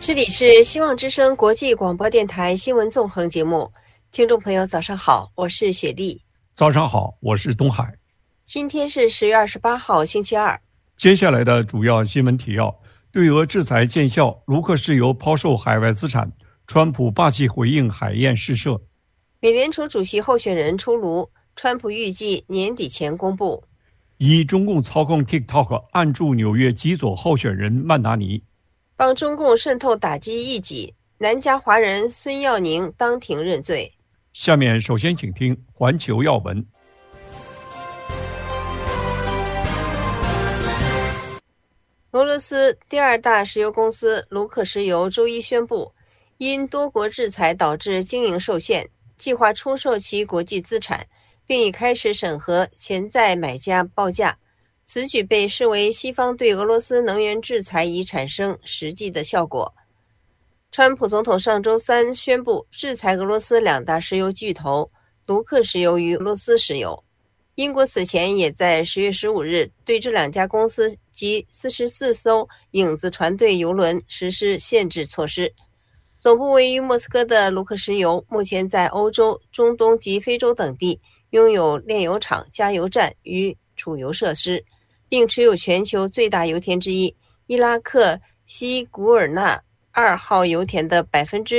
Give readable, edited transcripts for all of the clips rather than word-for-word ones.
这里是希望之声国际广播电台新闻纵横节目，听众朋友早上好，我是雪莉。 早上好，我是东海。 今天是10月28号星期二。 接下来的主要新闻提要：对俄制裁见效，卢克石油抛售海外资产，川普霸气回应海燕试射。 美联储主席候选人出炉，川普预计年底前公布。 以中共操控 TikTok 按住纽约极左候选人曼达尼。 帮中共渗透打击异己，南加华人孙耀宁当庭认罪。 下面首先请听环球要闻。 俄罗斯第二大石油公司卢克石油周一宣布，因多国制裁导致经营受限，计划出售其国际资产，并已开始审核潜在买家报价。此举被视为西方对俄罗斯能源制裁已产生实际的效果。川普总统上周三宣布制裁俄罗斯两大石油巨头卢克石油与俄罗斯石油。英国此前也在10月15日对这两家公司及44艘影子船队油轮实施限制措施。总部位于莫斯科的卢克石油目前在欧洲、中东及非洲等地拥有炼油厂、加油站与储油设施，并持有全球最大油田之一伊拉克西古尔纳2号油田的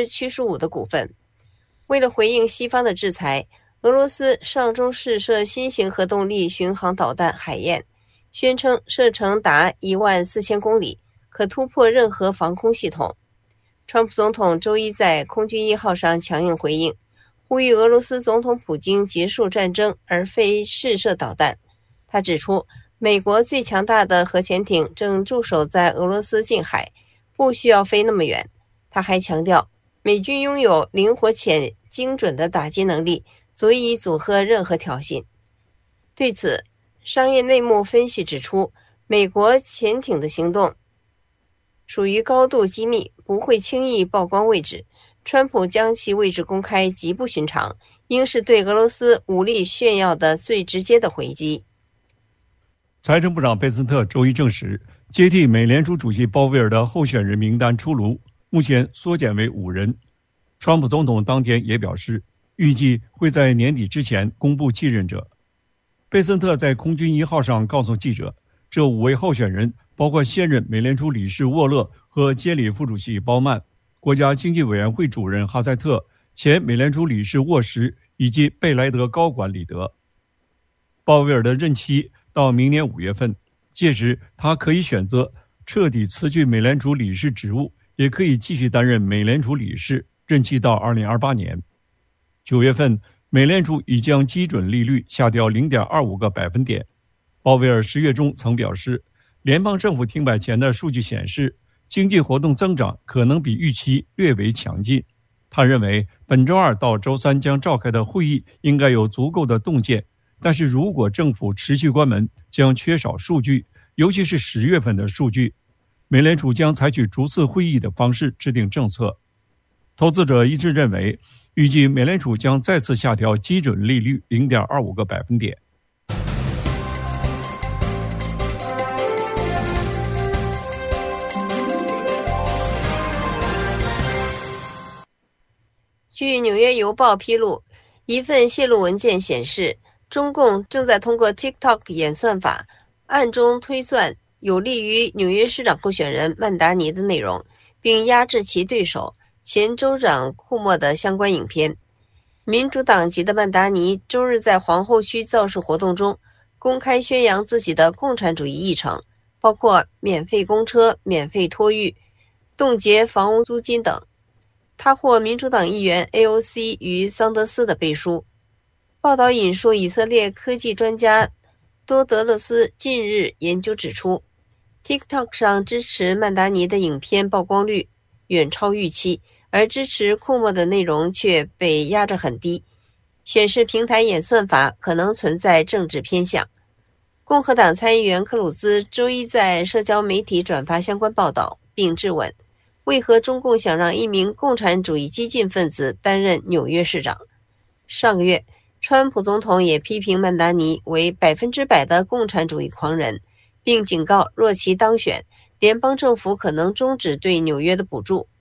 75% 的股份。为了回应西方的制裁，俄罗斯上周试射新型核动力巡航导弹海燕，宣称射程达14000公里，可突破任何防空系统。川普总统周一在空军1号上强硬回应，呼吁俄罗斯总统普京结束战争而非试射导弹。他指出，美国最强大的核潜艇正驻守在俄罗斯近海，不需要飞那么远。他还强调，美军拥有灵活且精准的打击能力，足以阻吓任何挑衅。对此，商业内幕分析指出，美国潜艇的行动属于高度机密，不会轻易曝光位置。川普将其位置公开极不寻常，应是对俄罗斯武力炫耀的最直接的回击。 财政部长贝森特周一证实，接替美联储主席鲍威尔的候选人名单出炉，目前缩减为5人。川普总统当天也表示，预计会在年底之前公布继任者。贝森特在空军1号上告诉记者，这5位候选人包括现任美联储理事沃勒和监理副主席鲍曼、国家经济委员会主任哈塞特、前美联储理事沃什以及贝莱德高管里德。鲍威尔的任期到明年5月份，届时他可以选择彻底辞去美联储理事职务，也可以继续担任美联储理事，任期到2028年。9月份，美联储已将基准利率下调0.25个百分点。鲍威尔10月中曾表示，联邦政府停摆前的数据显示，经济活动增长可能比预期略为强劲。他认为本周2到周3将召开的会议应该有足够的洞见，但是如果政府持续关门，将缺少数据，尤其是10月份的数据。美联储将采取逐次会议的方式制定政策。投资者一致认为，预计美联储将再次下调基准利率0.25个百分点。 据纽约邮报披露，一份泄露文件显示，中共正在通过 TikTok 演算法暗中推算有利于纽约市长候选人曼达尼的内容，并压制其对手前州长库莫的相关影片。民主党籍的曼达尼周日在皇后区造势活动中公开宣扬自己的共产主义议程，包括免费公车、免费托育、冻结房屋租金等。他获民主党议员 AOC 与桑德斯的背书。报道引述以色列科技专家多德勒斯近日研究指出， TikTok 上支持曼达尼的影片曝光率远超预期，而支持库莫的内容却被压着很低，显示平台演算法可能存在政治偏向。共和党参议员克鲁兹周一在社交媒体转发相关报道，并质问为何中共想让一名共产主义激进分子担任纽约市长。上个月，川普总统也批评曼达尼为100%的共产主义狂人，并警告若其当选，联邦政府可能终止对纽约的补助。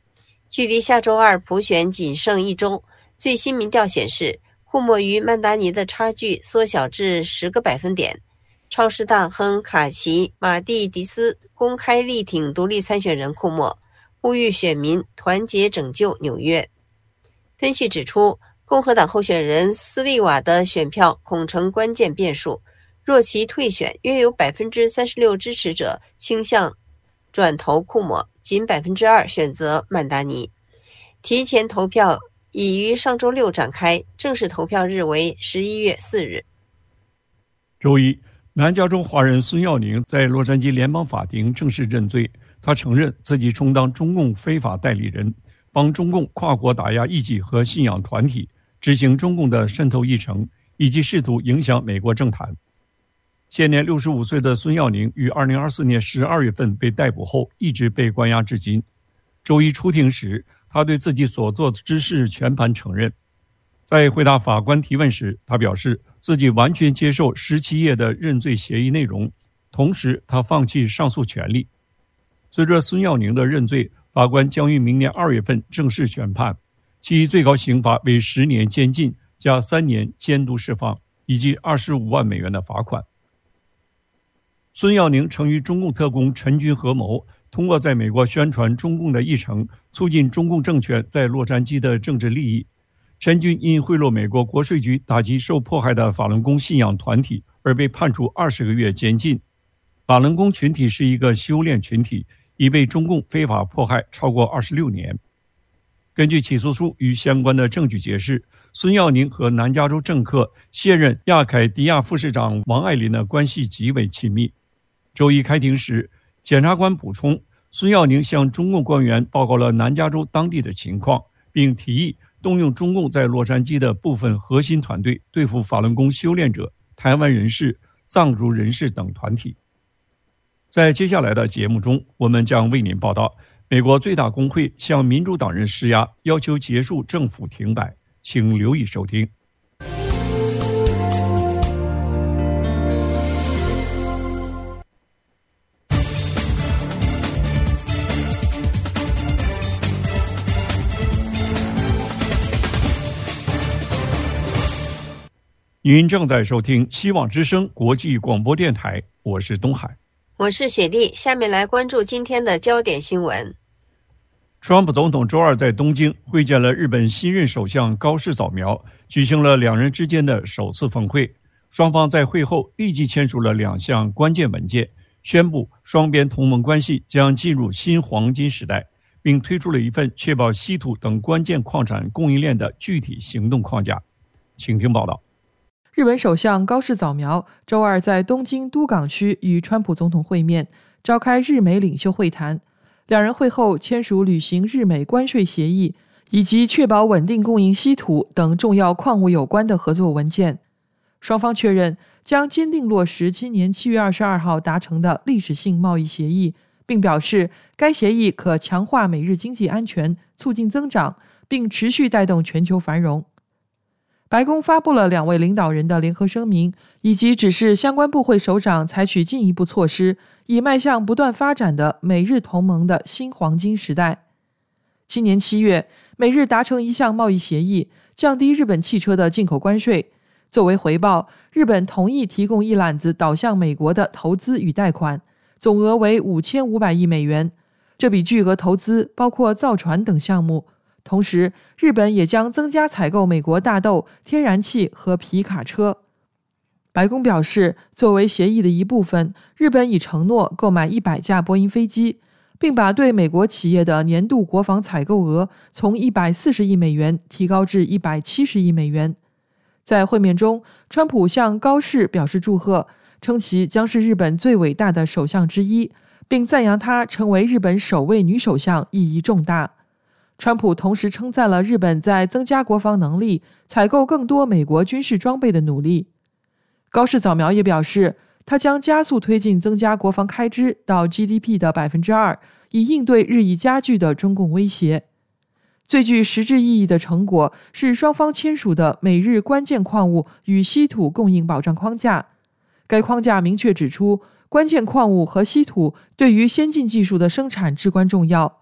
距离下周二普选仅剩1周，最新民调显示，库莫与曼达尼的差距缩小至10个百分点。超师大亨卡奇马蒂迪斯公开力挺独立参选人库莫，呼吁选民团结拯救纽约。分析指出，共和党候选人斯利瓦的选票恐成关键变数，若其退选，约有 36% 支持者倾向转投库莫，仅 2% 选择曼达尼。提前投票已于上周六展开，正式投票日为11月4日。 周一，南加州华人孙耀宁在洛杉矶联邦法庭正式认罪，他承认自己充当中共非法代理人，帮中共跨国打压异己和信仰团体，执行中共的渗透议程，以及试图影响美国政坛。现年65岁的孙耀宁于2024年12月份被逮捕后，一直被关押至今。周一出庭时，他对自己所做之事全盘承认。在回答法官提问时，他表示自己完全接受17页的认罪协议内容，同时他放弃上诉权利。随着孙耀宁的认罪，法官将于明年2月份正式宣判，其最高刑罚为10年监禁加3年监督释放，以及25万美元的罚款。孙耀宁曾与中共特工陈军合谋，通过在美国宣传中共的议程，促进中共政权在洛杉矶的政治利益。陈军因贿赂美国国税局打击受迫害的法轮功信仰团体而被判处20个月监禁。法轮功群体是一个修炼群体，已被中共非法迫害超过26年。根据起诉书与相关的证据揭示，孙耀宁和南加州政客现任亚凯迪亚副市长王爱林的关系极为亲密。周一开庭时，检察官补充，孙耀宁向中共官员报告了南加州当地的情况，并提议动用中共在洛杉矶的部分核心团队对付法轮功修炼者、台湾人士、藏族人士等团体。在接下来的节目中，我们将为您报道美国最大工会向民主党人施压，要求结束政府停摆。请留意收听。您正在收听希望之声国际广播电台，我是东海， 我是雪莉。下面来关注今天的焦点新闻。 川普总统周二在东京会见了日本新任首相高市早苗，举行了两人之间的首次峰会。双方在会后立即签署了2项关键文件，宣布双边同盟关系将进入新黄金时代，并推出了一份确保稀土等关键矿产供应链的具体行动框架。请听报道。 日本首相高市早苗周二在东京都港区与川普总统会面，召开日美领袖会谈。两人会后签署履行日美关税协议以及确保稳定供应稀土等重要矿物有关的合作文件。双方确认将坚定落实今年7月22号达成的历史性贸易协议，并表示该协议可强化美日经济安全，促进增长，并持续带动全球繁荣。白宫发布了2位领导人的联合声明，以及指示相关部会首长采取进一步措施，以迈向不断发展的美日同盟的新黄金时代。今年7月，美日达成一项贸易协议，降低日本汽车的进口关税。作为回报，日本同意提供一揽子导向美国的投资与贷款，总额为5500亿美元。这笔巨额投资包括造船等项目。同时，日本也将增加采购美国大豆、天然气和皮卡车。白宫表示，作为协议的一部分，日本已承诺购买100架波音飞机，并把对美国企业的年度国防采购额从140亿美元提高至170亿美元。在会面中，川普向高市表示祝贺，称其将是日本最伟大的首相之一，并赞扬她成为日本首位女首相意义重大。川普同时称赞了日本在增加国防能力、采购更多美国军事装备的努力。高市早苗也表示，他将加速推进增加国防开支到 GDP 的 2%， 以应对日益加剧的中共威胁。最具实质意义的成果是双方签署的美日关键矿物与稀土供应保障框架。该框架明确指出，关键矿物和稀土对于先进技术的生产至关重要。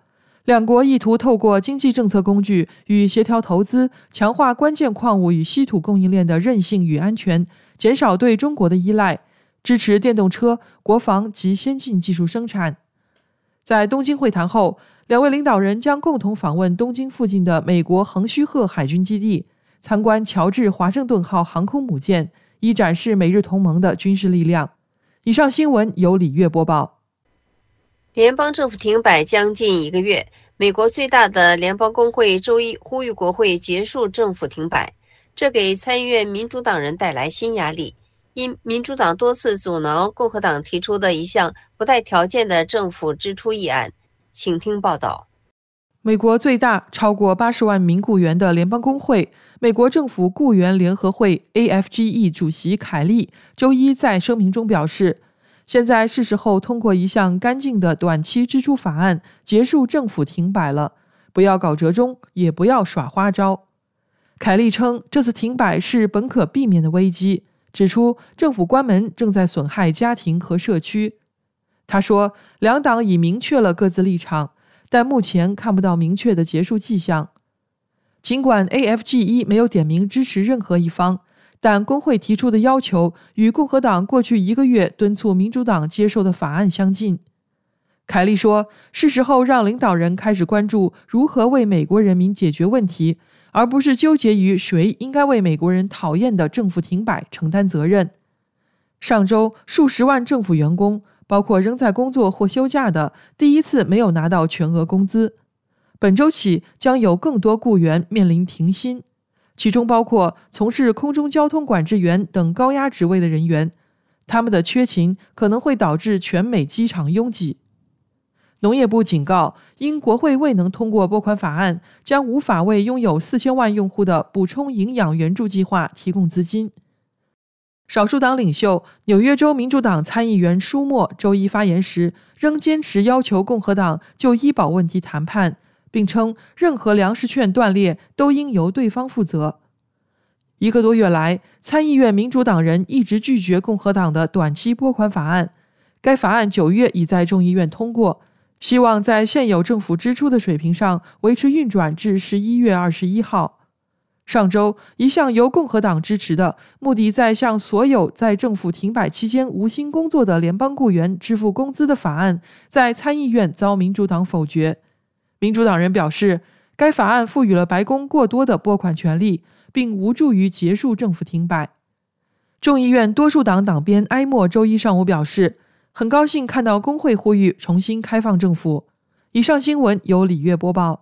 两国意图透过经济政策工具与协调投资，强化关键矿物与稀土供应链的韧性与安全，减少对中国的依赖，支持电动车、国防及先进技术生产。在东京会谈后，两位领导人将共同访问东京附近的美国横须贺海军基地，参观乔治华盛顿号航空母舰，以展示美日同盟的军事力量。以上新闻由李月播报。 联邦政府停摆将近1个月，美国最大的联邦工会周一呼吁国会结束政府停摆，这给参议院民主党人带来新压力。因民主党多次阻挠共和党提出的一项不带条件的政府支出议案。请听报道。 美国最大超过80万名雇员的联邦工会美国政府雇员联合会 AFGE 主席凯利周一在声明中表示，现在是时候通过一项干净的短期支出法案结束政府停摆了，不要搞折中，也不要耍花招。凯利称这次停摆是本可避免的危机，指出政府关门正在损害家庭和社区。他说，两党已明确了各自立场，但目前看不到明确的结束迹象。尽管 AFGE 没有点名支持任何一方，但工会提出的要求与共和党过去1个月敦促民主党接受的法案相近。凯利说，是时候让领导人开始关注如何为美国人民解决问题，而不是纠结于谁应该为美国人讨厌的政府停摆承担责任。上周，数十万政府员工，包括仍在工作或休假的，第一次没有拿到全额工资。本周起，将有更多雇员面临停薪，其中包括从事空中交通管制员等高压职位的人员，他们的缺勤可能会导致全美机场拥挤。农业部警告，因国会未能通过拨款法案，将无法为拥有4000万用户的补充营养援助计划提供资金。少数党领袖纽约州民主党参议员舒默周一发言时，仍坚持要求共和党就医保问题谈判，并称任何粮食券断裂都应由对方负责。1个多月来，参议院民主党人一直拒绝共和党的短期拨款法案。该法案9月已在众议院通过，希望在现有政府支出的水平上维持运转至11月21号。上周，一项由共和党支持的、目的在向所有在政府停摆期间无薪工作的联邦雇员支付工资的法案，在参议院遭民主党否决。民主党人表示，该法案赋予了白宫过多的拨款权力，并无助于结束政府停摆。众议院多数党党鞭埃默周一上午表示，很高兴看到工会呼吁重新开放政府。以上新闻由李月播报。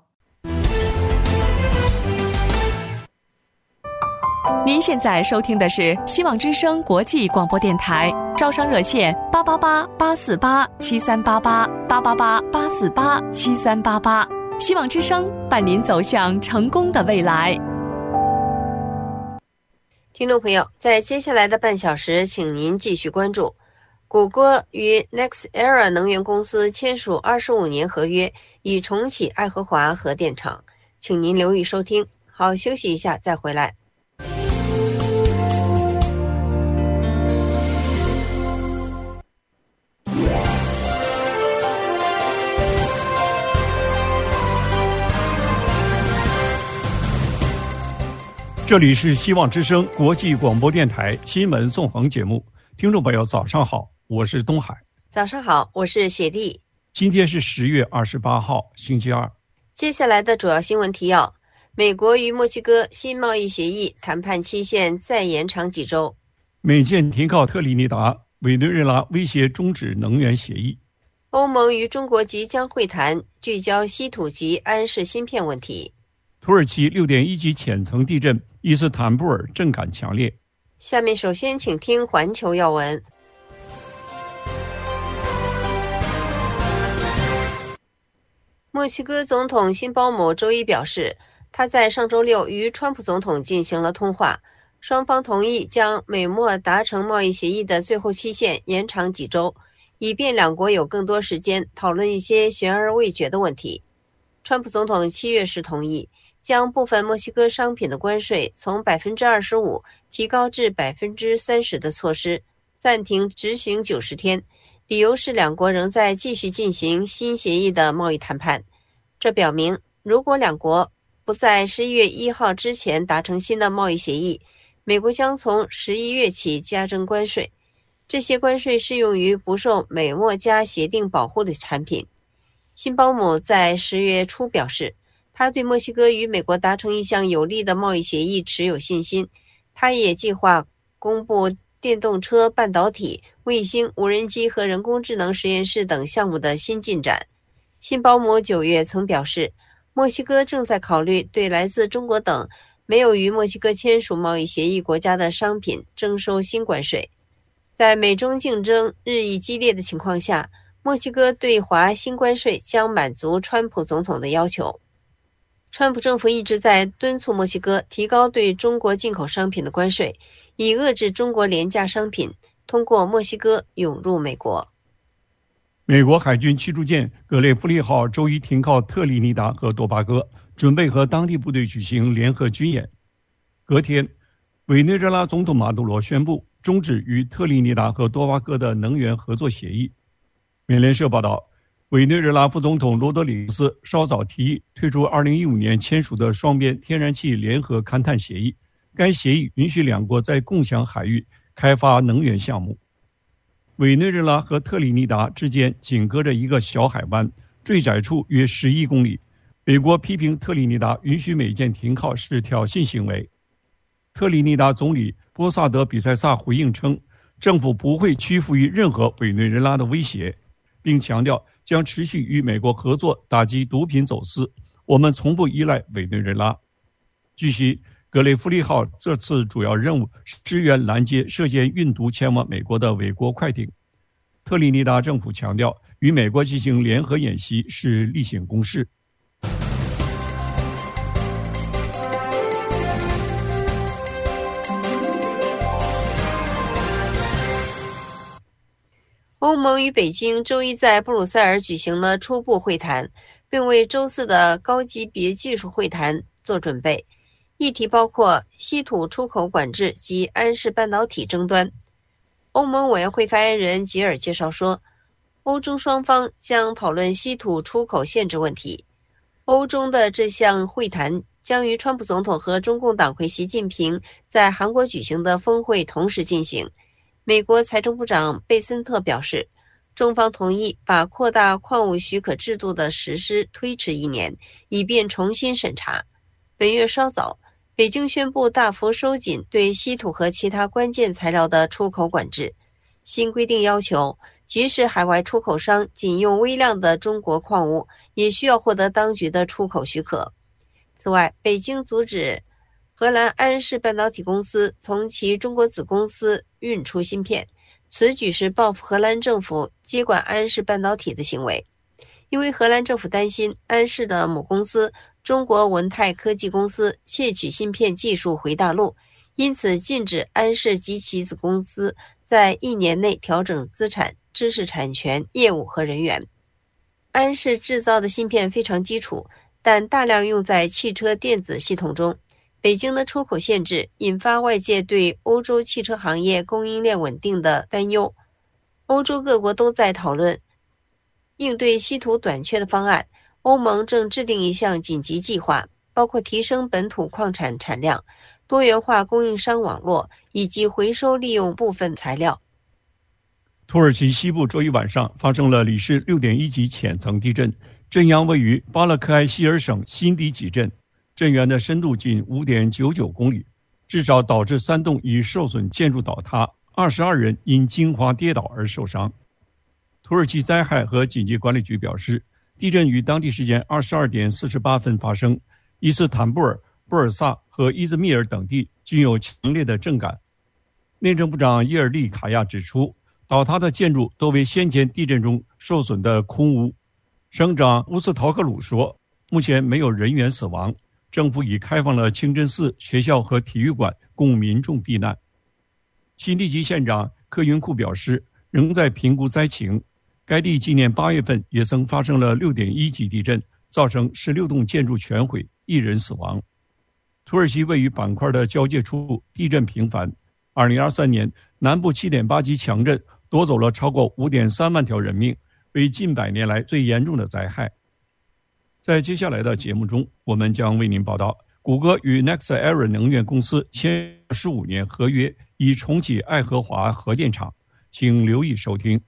您现在收听的是希望之声国际广播电台，招商热线888-848-7388，888-848-7388，希望之声伴您走向成功的未来。 听众朋友，在接下来的半小时，请您继续关注谷歌与 NextEra 能源公司签署25年合约，以重启爱荷华核电厂。请您留意收听。好，休息一下再回来。 这里是希望之声国际广播电台新闻纵横节目，听众朋友早上好，我是东海。 早上好，我是雪莉。 今天是10月28号，星期二。 接下来的主要新闻提要：美国与墨西哥新贸易协议谈判期限再延长几周； 美舰停靠特立尼达，委内瑞拉威胁终止能源协议； 欧盟与中国即将会谈，聚焦稀土及安氏芯片问题； 土耳其6.1级浅层地震，伊斯坦布尔震感强烈。 下面首先请听环球要闻。墨西哥总统辛鲍姆周一表示，他在上周六与川普总统进行了通话，双方同意将美墨达成贸易协议的最后期限延长几周，以便两国有更多时间讨论一些悬而未决的问题。川普总统7月时同意将部分墨西哥商品的关税从 25% 提高至 30% 的措施，暂停执行90天，理由是两国仍在继续进行新协议的贸易谈判。 这表明，如果两国不在11月1号之前达成新的贸易协议，美国将从11月起加征关税。这些关税适用于不受美墨加协定保护的产品。辛鲍姆在10月初表示，他对墨西哥与美国达成一项有利的贸易协议持有信心。他也计划公布电动车、半导体、卫星、无人机和人工智能实验室等项目的新进展。辛鲍姆9月曾表示，墨西哥正在考虑对来自中国等没有与墨西哥签署贸易协议国家的商品征收新关税。在美中竞争日益激烈的情况下，墨西哥对华新关税将满足川普总统的要求。川普政府一直在敦促墨西哥提高对中国进口商品的关税，以遏制中国廉价商品通过墨西哥涌入美国。 美国海军驱逐舰格雷弗利号周一停靠特立尼达和多巴哥，准备和当地部队举行联合军演。隔天，委内瑞拉总统马杜罗宣布终止与特立尼达和多巴哥的能源合作协议。美联社报道，委内瑞拉副总统罗德里格斯稍早提议退出2015年签署的双边天然气联合勘探协议，该协议允许两国在共享海域开发能源项目。委内瑞拉和特立尼达之间仅隔着一个小海湾，坠窄处约11公里。美国批评特立尼达允许美舰停靠是挑衅行为。特立尼达总理波萨德比塞萨回应称，政府不会屈服于任何委内瑞拉的威胁，并强调将持续与美国合作打击毒品走私，我们从不依赖委内瑞拉。据悉，格雷弗利号这次主要任务是支援拦截涉嫌运毒前往美国的美国快艇。特立尼达政府强调，与美国进行联合演习是例行公事。 欧盟与北京周一在布鲁塞尔举行了初步会谈，并为周四的高级别技术会谈做准备。议题包括稀土出口管制及安氏半导体争端。欧盟委员会发言人吉尔介绍说，欧中双方将讨论稀土出口限制问题。欧中的这项会谈将与川普总统和中共党魁习近平在韩国举行的峰会同时进行。美国财政部长贝森特表示，中方同意把扩大矿物许可制度的实施推迟1年，以便重新审查。本月稍早，北京宣布大幅收紧对稀土和其他关键材料的出口管制。新规定要求，即使海外出口商仅用微量的中国矿物，也需要获得当局的出口许可。此外，北京阻止荷兰安氏半导体公司从其中国子公司运出芯片，此举是报复荷兰政府接管安氏半导体的行为。因为荷兰政府担心安氏的母公司中国文泰科技公司窃取芯片技术回大陆，因此禁止安氏及其子公司在1年内调整资产、知识产权、业务和人员。安氏制造的芯片非常基础，但大量用在汽车电子系统中。北京的出口限制引发外界对欧洲汽车行业供应链稳定的担忧。欧洲各国都在讨论应对稀土短缺的方案。欧盟正制定一项紧急计划，包括提升本土矿产产量、多元化供应商网络以及回收利用部分材料。 土耳其西部周一晚上发生了里氏6.1级浅层地震，震央位于巴勒克埃希尔省辛迪吉镇，震源的深度仅5.99公里，至少导致3栋已受损建筑倒塌，22人因惊慌跌倒而受伤。土耳其灾害和紧急管理局表示，地震于当地时间22点48分发生，伊斯坦布尔、布尔萨和伊兹密尔等地均有强烈的震感。内政部长耶尔利卡亚指出，倒塌的建筑都为先前地震中受损的空屋。省长乌斯陶克鲁说，目前没有人员死亡，政府已开放了清真寺、学校和体育馆供民众避难。辛迪吉县长科云库表示，仍在评估灾情。该地今年8月份也曾发生了6.1级地震，造成16栋建筑全毁，1人死亡。土耳其位于板块的交界处地震频繁。2023年，南部7.8级强震夺走了超过5.3万条人命，为近100年来最严重的灾害。 在接下来的节目中，我们将为您报道谷歌与 NextEra 能源公司签15年合约，以重启爱荷华核电厂。请留意收听。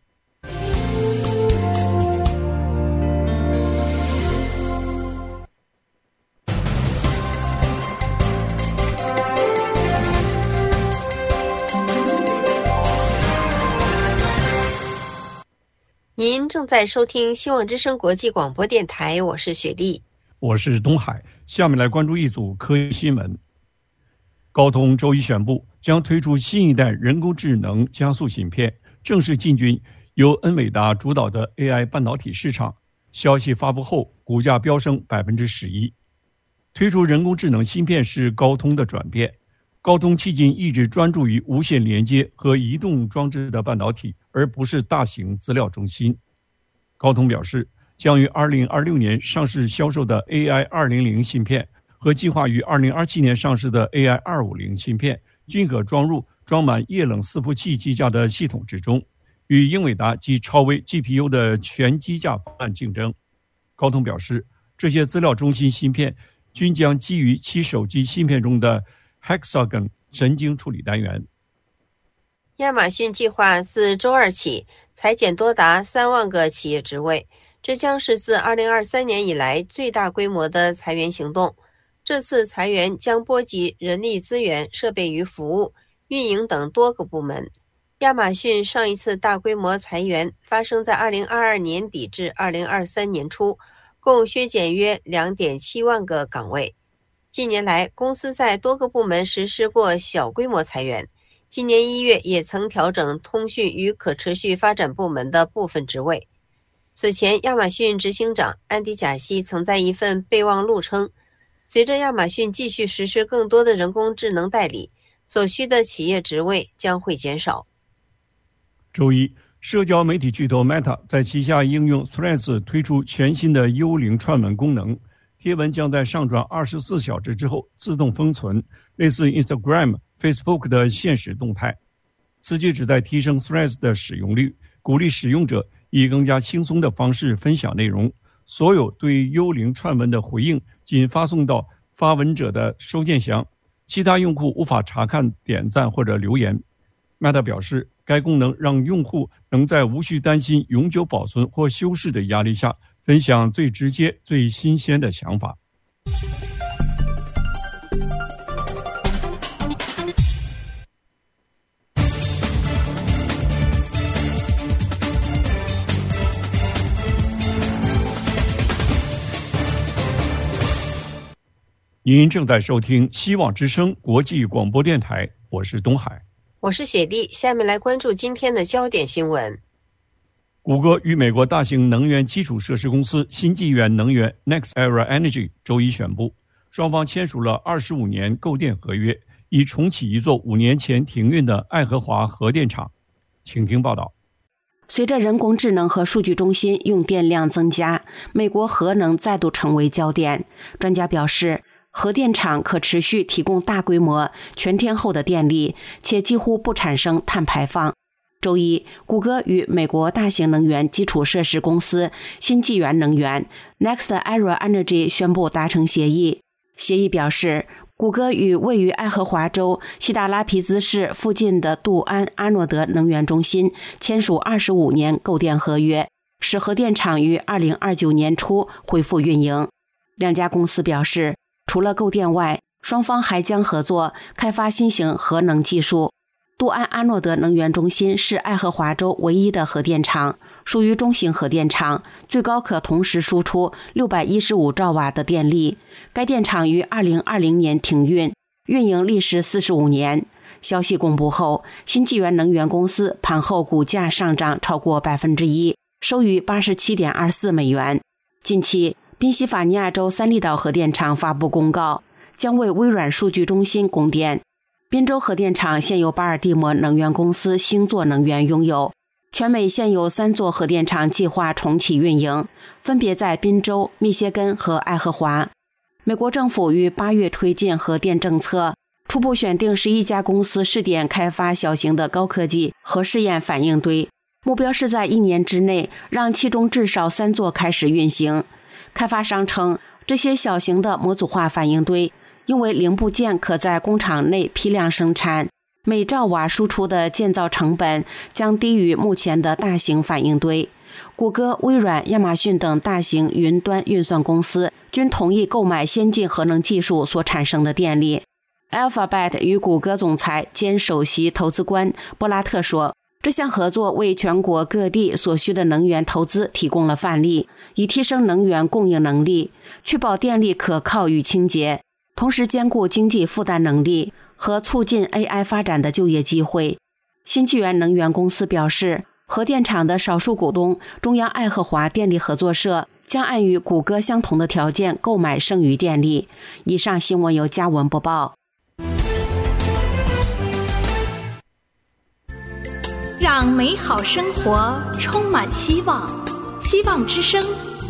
您正在收听希望之声国际广播电台，我是雪莉， 我是东海。下面来关注一组科技新闻。高通周一宣布将推出新一代人工智能加速芯片，正式进军由恩伟达主导的 AI 半导体市场。消息发布后，股价飙升11%。推出人工智能芯片是高通的转变。高通迄今一直专注于无线连接和移动装置的半导体，而不是大型资料中心。高通表示，将于2026年上市销售的 AI200 芯片和计划于2027年上市的 AI250 芯片均可装入装满液冷伺服器机架的系统之中，与英伟达及超微 GPU 的全机架方案竞争。高通表示，这些资料中心芯片均将基于其手机芯片中的 Hexagon 神经处理单元。 亚马逊计划自周二起裁减多达3万个企业职位，这将是自2023年以来最大规模的裁员行动。这次裁员将波及人力资源、设备与服务、运营等多个部门。亚马逊上一次大规模裁员发生在2022年底至2023年初，共削减约 2.7 万个岗位。近年来，公司在多个部门实施过小规模裁员。今年1月也曾调整通讯与可持续发展部门的部分职位。此前，亚马逊执行长安迪·贾西曾在一份备忘录称，随着亚马逊继续实施更多的人工智能代理，所需的企业职位将会减少。 周一，社交媒体巨头 Meta 在旗下应用 Threads 推出全新的幽灵串门功能，贴文将在上传24小时之后自动封存，类似 Instagram、Facebook 的限时动态。此举旨在提升 Threads 的使用率，鼓励使用者以更加轻松的方式分享内容。所有对幽灵串文的回应仅发送到发文者的收件箱，其他用户无法查看、点赞或者留言。Meta 表示，该功能让用户能在无需担心永久保存或修饰的压力下，分享最直接、最新鲜的想法。您正在收听希望之声国际广播电台，我是东海， 我是雪莉。下面来关注今天的焦点新闻。 谷歌与美国大型能源基础设施公司新纪元能源 NextEra Energy 周一宣布，双方签署了25年购电合约，以重启一座5年前停运的爱荷华核电厂。请听报道。 随着人工智能和数据中心用电量增加，美国核能再度成为焦点。专家表示，核电厂可持续提供大规模全天候的电力，且几乎不产生碳排放。周一，谷歌与美国大型能源基础设施公司新纪元能源 NextEra Energy 宣布达成协议。协议表示，谷歌与位于爱荷华州西达拉皮兹市附近的杜安阿诺德能源中心签署25年购电合约，使核电厂于2029年初恢复运营。两家公司表示，除了购电外，双方还将合作开发新型核能技术。杜安阿诺德能源中心是爱荷华州唯一的核电厂，属于中型核电厂，最高可同时输出615兆瓦的电力。该电厂于2020年停运，运营历时45年。消息公布后，新纪元能源公司盘后股价上涨超过 1%， 收于87.24美元。近期，宾夕法尼亚州三利岛核电厂发布公告，将为微软数据中心供电。宾州核电厂现由巴尔的摩能源公司星座能源拥有。全美现有3座核电厂计划重启运营，分别在宾州、密歇根和爱荷华。美国政府于8月推进核电政策，初步选定11家公司试点开发小型的高科技核试验反应堆，目标是在1年之内让其中至少3座开始运行。 开发商称，这些小型的模组化反应堆因为零部件可在工厂内批量生产，每兆瓦输出的建造成本将低于目前的大型反应堆。谷歌、微软、亚马逊等大型云端运算公司均同意购买先进核能技术所产生的电力。Alphabet 与谷歌总裁兼首席投资官波拉特说，这项合作为全国各地所需的能源投资提供了范例，以提升能源供应能力，确保电力可靠与清洁，同时兼顾经济负担能力和促进 AI 发展的就业机会。新纪元能源公司表示，核电厂的少数股东中央爱荷华电力合作社将按与谷歌相同的条件购买剩余电力。以上新闻由嘉文播报。 让美好生活充满希望，希望之声。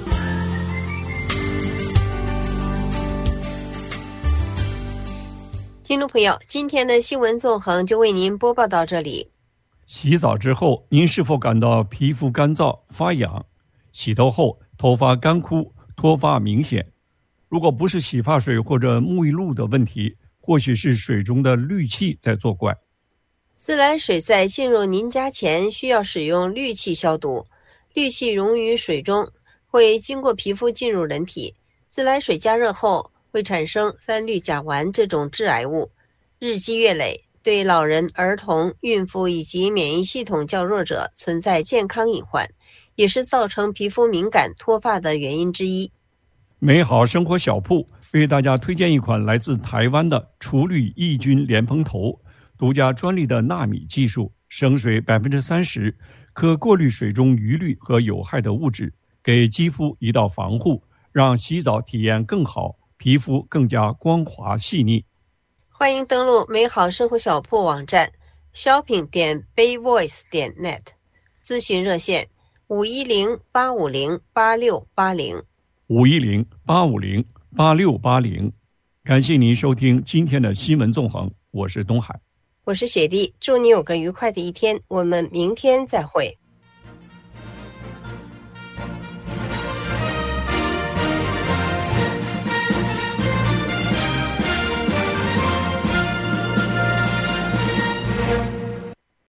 听众朋友，今天的新闻纵横就为您播报到这里。 洗澡之后，您是否感到皮肤干燥、发痒？洗头后头发干枯、脱发明显？如果不是洗发水或者沐浴露的问题，或许是水中的氯气在作怪。 自来水在进入您家前需要使用氯气消毒，氯气溶于水中，会经过皮肤进入人体。自来水加热后会产生3氯甲烷这种致癌物，日积月累，对老人、儿童、孕妇以及免疫系统较弱者存在健康隐患，也是造成皮肤敏感脱发的原因之一。 美好生活小铺为大家推荐一款来自台湾的除氯抑菌莲蓬头，独家专利的纳米技术，省水30%，可过滤水中余氯和有害的物质，给肌肤一道防护，让洗澡体验更好，皮肤更加光滑细腻。 欢迎登录美好生活小铺网站 shopping.bayvoice.net， 咨询热线510-850-8680 510-850-8680。感谢您收听今天的新闻纵横，我是东海， 我是雪莉，祝你有个愉快的一天，我们明天再会。